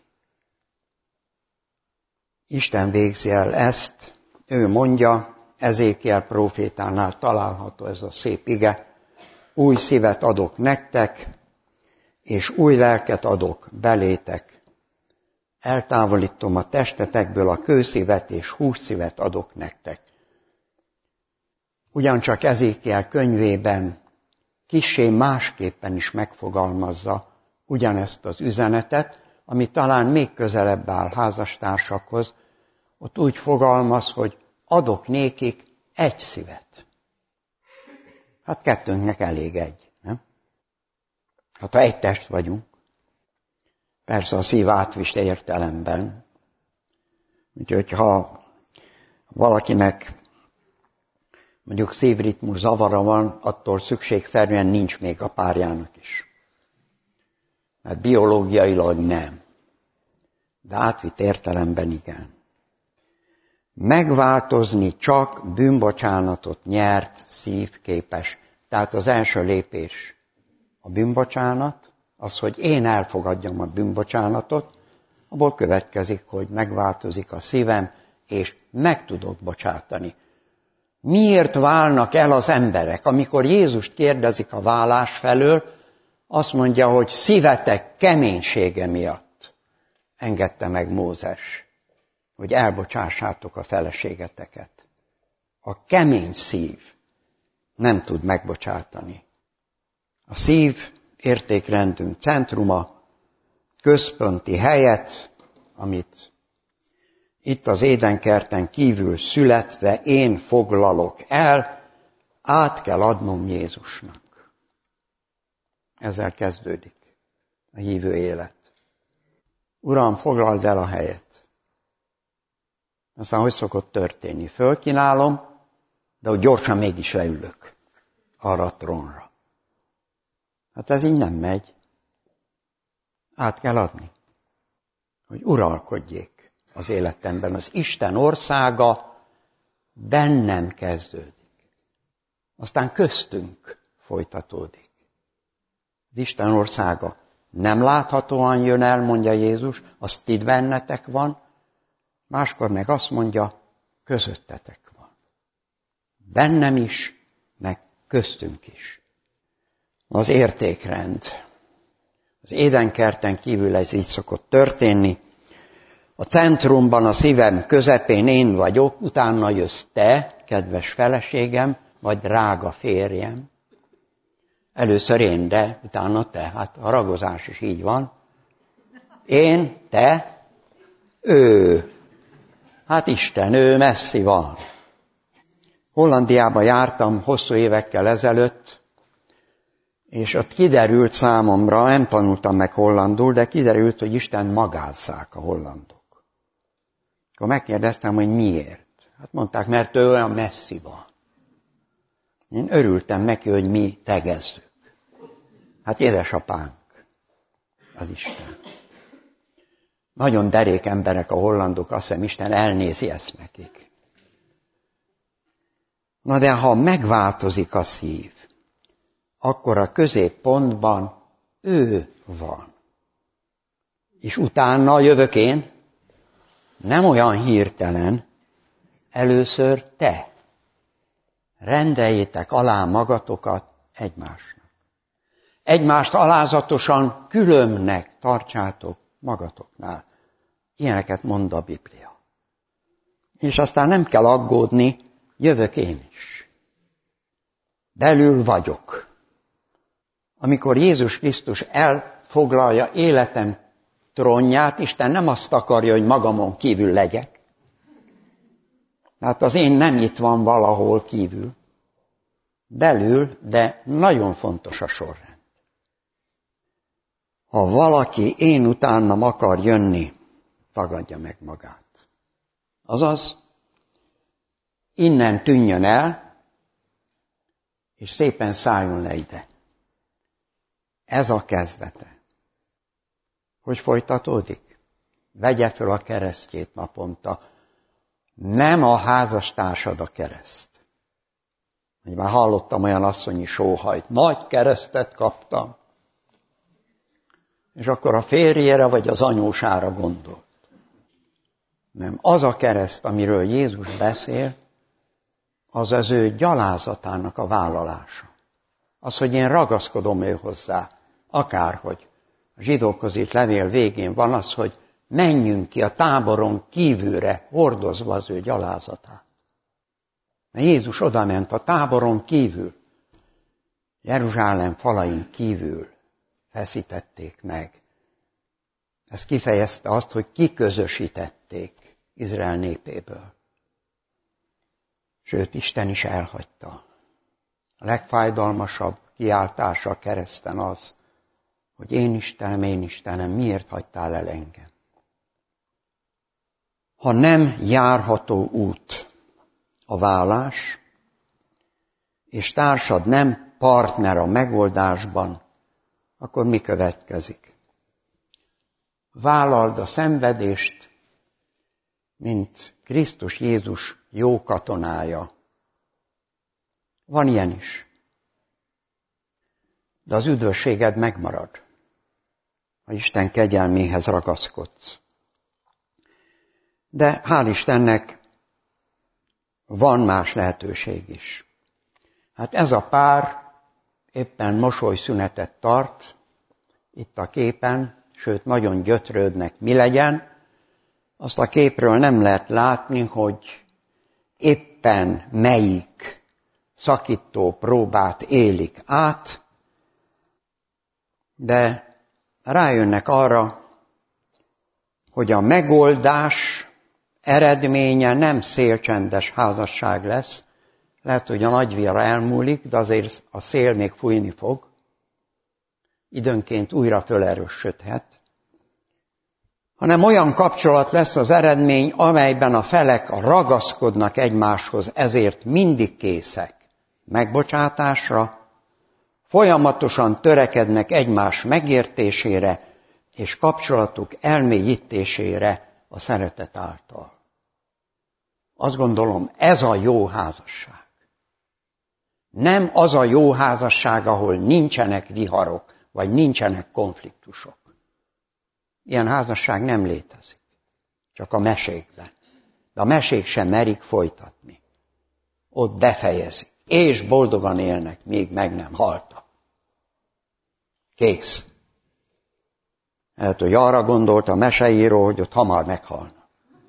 A: Isten végzi el ezt, ő mondja, Ezékiel prófétánál található ez a szép ige, új szívet adok nektek, és új lelket adok belétek. Eltávolítom a testetekből a kőszívet és hússzívet adok nektek. Ugyancsak Ezékiel könyvében kissé másképpen is megfogalmazza ugyanezt az üzenetet, ami talán még közelebb áll házastársakhoz. Ott úgy fogalmaz, hogy adok nékik egy szívet. Hát kettőnknek elég egy, nem? Hát ha egy test vagyunk. Persze a szív átvist értelemben. Úgyhogy ha valakinek mondjuk szívritmus zavara van, attól szükségszerűen nincs még a párjának is. Mert biológiailag nem. De átvitt értelemben igen. Megváltozni csak bűnbocsánatot nyert szív képes. Tehát az első lépés a bűnbocsánat, az, hogy én elfogadjam a bűnbocsánatot, abból következik, hogy megváltozik a szívem, és meg tudok bocsátani. Miért válnak el az emberek? Amikor Jézust kérdezik a válás felől, azt mondja, hogy szívetek keménysége miatt engedte meg Mózes, hogy elbocsássátok a feleségeteket. A kemény szív nem tud megbocsátani. A szív értékrendünk centruma, központi helyet, amit itt az Édenkerten kívül születve én foglalok el, át kell adnom Jézusnak. Ezzel kezdődik a hívő élet. Uram, foglald el a helyet. Aztán hogy szokott történni? Fölkínálom, de hogy gyorsan mégis leülök arra a trónra. Hát ez így nem megy. Át kell adni, hogy uralkodjék az életemben. Az Isten országa bennem kezdődik. Aztán köztünk folytatódik. Az Isten országa nem láthatóan jön el, mondja Jézus, az ti bennetek van, máskor meg azt mondja, közöttetek van. Bennem is, meg köztünk is. Az értékrend. Az Édenkerten kívül ez így szokott történni. A centrumban, a szívem közepén én vagyok, utána jössz te, kedves feleségem, vagy drága férjem. Először én, de utána te. Hát a ragozás is így van. Én, te, ő. Hát Isten, ő messzi van. Hollandiába jártam hosszú évekkel ezelőtt, és ott kiderült számomra, nem tanultam meg hollandul, de kiderült, hogy Isten magázzák a hollandok. Akkor megkérdeztem, hogy miért. Hát mondták, mert ő olyan messzi van. Én örültem neki, hogy mi tegezzük. Hát édesapánk, az Isten. Nagyon derék emberek a hollandok, azt hiszem, Isten elnézi ezt nekik. Na de ha megváltozik a szív, akkor a középpontban ő van. És utána jövök én, nem olyan hirtelen, először te. Rendeljétek alá magatokat egymásnak. Egymást alázatosan különbnek tartsátok magatoknál. Ilyeneket mond a Biblia. És aztán nem kell aggódni, jövök én is. Belül vagyok. Amikor Jézus Krisztus elfoglalja életem trónját, Isten nem azt akarja, hogy magamon kívül legyek. Hát az én nem itt van valahol kívül. Belül, de nagyon fontos a sorrend. Ha valaki én utánam akar jönni, tagadja meg magát. Azaz, innen tűnjön el, és szépen szálljon le ide. Ez a kezdete. Hogy folytatódik? Vegye föl a keresztjét naponta. Nem a házastársad a kereszt. Már hallottam olyan asszonyi sóhajt. Nagy keresztet kaptam. És akkor a férjére vagy az anyósára gondolt. Nem, az a kereszt, amiről Jézus beszél, az az ő gyalázatának a vállalása. Az, hogy én ragaszkodom ő hozzá, akárhogy. A zsidókhoz írt levél végén van az, hogy menjünk ki a táboron kívülre, hordozva az ő gyalázatát. Mert Jézus odament a táboron kívül, Jeruzsálem falain kívül feszítették meg. Ez kifejezte azt, hogy kiközösítették Izrael népéből. Sőt, Isten is elhagyta. A legfájdalmasabb kiáltása a kereszten az, hogy én Istenem, miért hagytál el engem? Ha nem járható út a válás, és társad nem partner a megoldásban, akkor mi következik? Vállald a szenvedést, mint Krisztus Jézus jó katonája. Van ilyen is. De az üdvösséged megmarad, ha Isten kegyelméhez ragaszkodsz. De hál' Istennek van más lehetőség is. Hát ez a pár éppen mosolyszünetet tart, itt a képen, sőt nagyon gyötrődnek, mi legyen. Azt a képről nem lehet látni, hogy éppen melyik szakító próbát élik át, de rájönnek arra, hogy a megoldás eredménye nem szélcsendes házasság lesz. Lehet, hogy a nagyvihar elmúlik, de azért a szél még fújni fog. Időnként újra fölerősödhet. Hanem olyan kapcsolat lesz az eredmény, amelyben a felek ragaszkodnak egymáshoz, ezért mindig készek megbocsátásra, folyamatosan törekednek egymás megértésére és kapcsolatuk elmélyítésére a szeretet által. Azt gondolom, ez a jó házasság. Nem az a jó házasság, ahol nincsenek viharok, vagy nincsenek konfliktusok. Ilyen házasság nem létezik. Csak a mesékben. De a mesék sem merik folytatni. Ott befejezik. És boldogan élnek, míg meg nem haltak. Kész. Lehet, hogy arra gondolt a meseíró, hogy ott hamar meghalna.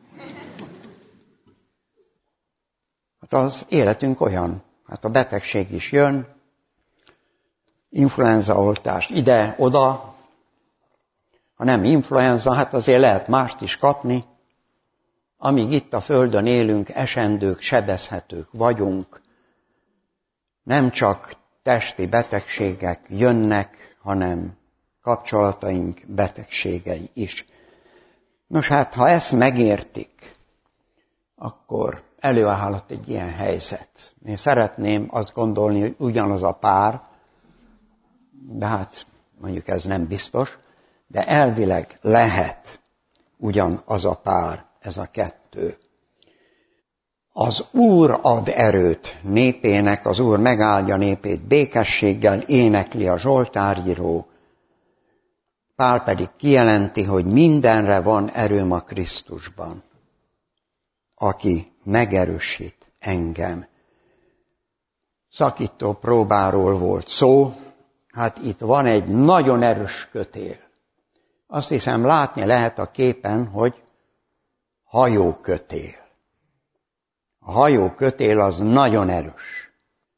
A: Hát az életünk olyan. Hát a betegség is jön, influenzaoltást ide-oda, ha nem influenza, hát azért lehet mást is kapni. Amíg itt a Földön élünk, esendők, sebezhetők vagyunk. Nem csak testi betegségek jönnek, hanem kapcsolataink betegségei is. Nos hát, ha ezt megértik, akkor előállhat egy ilyen helyzet. Én szeretném azt gondolni, hogy ugyanaz a pár, de hát mondjuk ez nem biztos, de elvileg lehet ugyanaz a pár, ez a kettő. Az Úr ad erőt népének, az Úr megáldja népét békességgel, énekli a zsoltáríró. Pál pedig kijelenti, hogy mindenre van erőm a Krisztusban, aki megerősít engem. Szakító próbáról volt szó, hát itt van egy nagyon erős kötél. Azt hiszem látni lehet a képen, hogy hajókötél. A hajókötél az nagyon erős.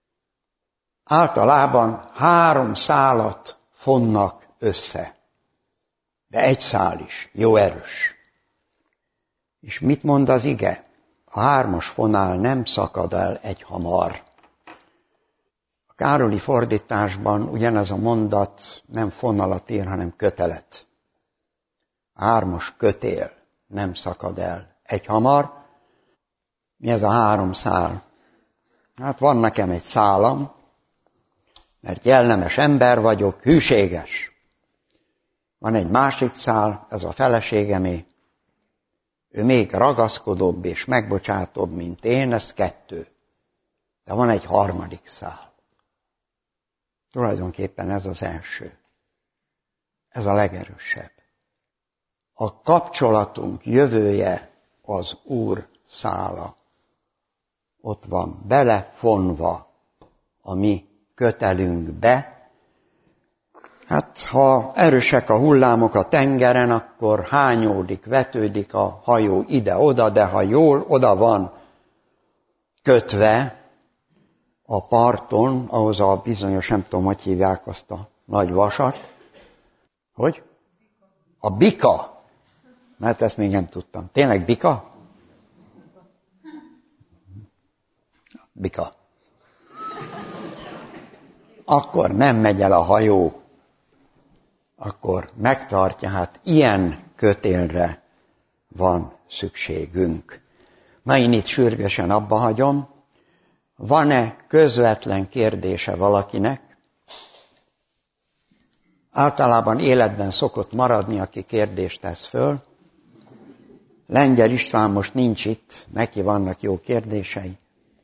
A: Általában 3 szálat fonnak össze, de egy szál is jó erős. És mit mond az ige? A 3-as fonál nem szakad el egyhamar. A Károli fordításban ugyanez a mondat nem fonalat ír, hanem kötelet. A 3-as kötél nem szakad el egyhamar. Mi ez a 3 szál? Hát van nekem egy szálam, mert jellemes ember vagyok, hűséges. Van egy másik szál, ez a feleségemé. Ő még ragaszkodóbb és megbocsátóbb, mint én, ez 2. De van egy harmadik szál. Tulajdonképpen ez az első. Ez a legerősebb. A kapcsolatunk jövője az Úr szála. Ott van belefonva a mi kötelünkbe. Hát, ha erősek a hullámok a tengeren, akkor hányódik, vetődik a hajó ide-oda, de ha jól oda van kötve a parton, ahhoz a bizonyos, nem tudom, hogy hívják azt a nagy vasat. Hogy? A bika. Mert ezt még nem tudtam. Tényleg bika? Bika. Akkor nem megy el a hajó. Akkor megtartja, hát ilyen kötélre van szükségünk. Na, én itt sürgősen abba hagyom. Van-e közvetlen kérdése valakinek? Általában életben szokott maradni, aki kérdést tesz föl. Lengyel István most nincs itt, neki vannak jó kérdései.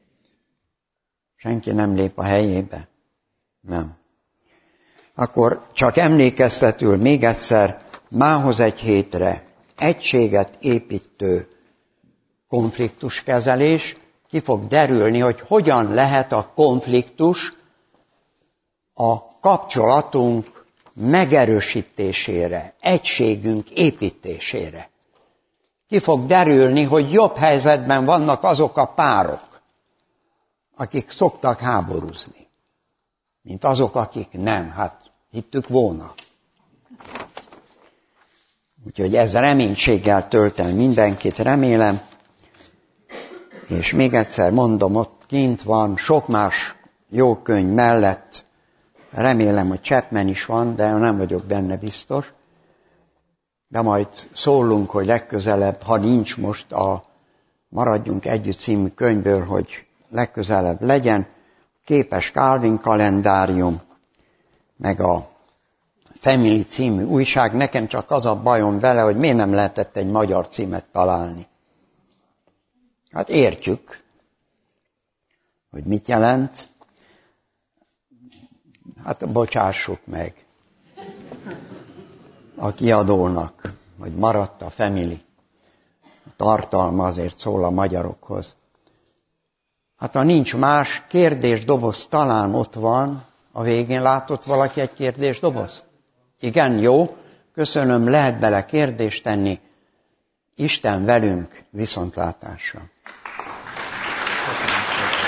A: Senki nem lép a helyébe? Nem. Akkor csak emlékeztetül még egyszer, mához egy hétre egységet építő konfliktuskezelés, ki fog derülni, hogy hogyan lehet a konfliktus a kapcsolatunk megerősítésére, egységünk építésére. Ki fog derülni, hogy jobb helyzetben vannak azok a párok, akik szoktak háborúzni, mint azok, akik nem. Hát hittük volna. Úgyhogy ez reménységgel tölt el mindenkit, remélem. És még egyszer mondom, ott kint van, sok más jó könyv mellett, remélem, hogy Chapman is van, de nem vagyok benne biztos. De majd szólunk, hogy legközelebb, ha nincs most a Maradjunk Együtt című könyvből, hogy legközelebb legyen, képes Calvin kalendárium, meg a Family című újság. Nekem csak az a bajom vele, hogy miért nem lehetett egy magyar címet találni. Hát értjük, hogy mit jelent. Hát bocsássuk meg a kiadónak, hogy maradt a Family. A tartalma azért szól a magyarokhoz. Hát ha nincs más, kérdésdoboz talán ott van, a végén látott valaki egy kérdésdobozt? Igen, jó, köszönöm, lehet bele kérdést tenni. Isten velünk, viszontlátásra. Köszönöm.